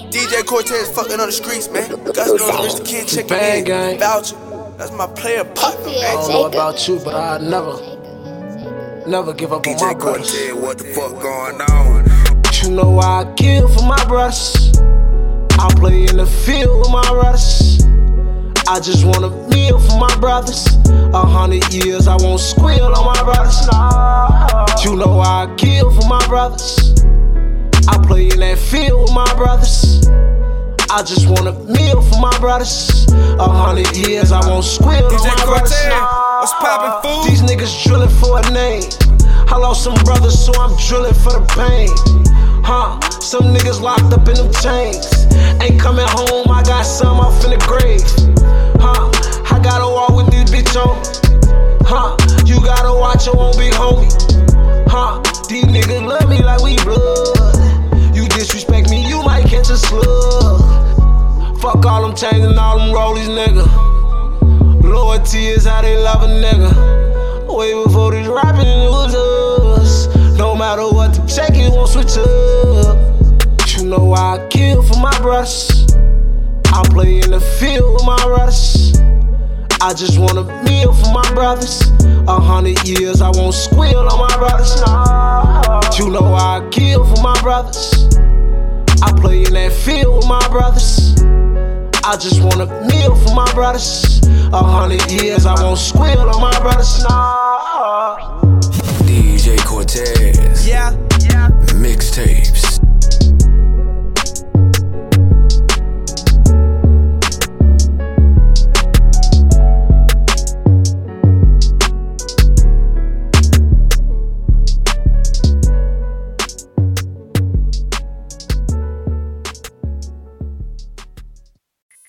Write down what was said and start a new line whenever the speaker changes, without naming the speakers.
DJ Cortez fucking on the streets, man. Guys know the Mr. Kid checking in.
Gang.
Voucher. That's my player partner,
I
man.
don't know about you, but I never give up on my
DJ
brothers.
Cortez, what the fuck going on?
You know I kill for my brothers. I play in the field with my brothers. I just want a meal for my brothers. 100 years I won't squeal on my brothers. You know I kill for my brothers. I play in that field with my brothers. I just want a meal for my brothers. 100 years I won't squeal on
DJ
my brothers.
Cortez, what's poppin', fool?
These niggas drilling for a name. I lost some brothers, so I'm drilling for the pain. Some niggas locked up in them chains. Ain't coming home, I got some off in the grave. I gotta walk with this bitch on. You gotta watch your own big homie. These niggas love me like we blood. You disrespect me, you might catch a slug. Fuck all them chains and all them rollies, nigga. Loyalty is how they love a nigga. Way before this rapping, it was us. No matter what the check, it won't switch up. You know I kill for my brothers. I play in the field with my brothers. I just want a meal for my brothers. 100 years I won't squeal on my brothers. You know I kill for my brothers. I play in that field with my brothers. I just want a meal for my brothers. 100 years I won't squeal on my brothers.
DJ Cortez.
Yeah.
Mixtapes.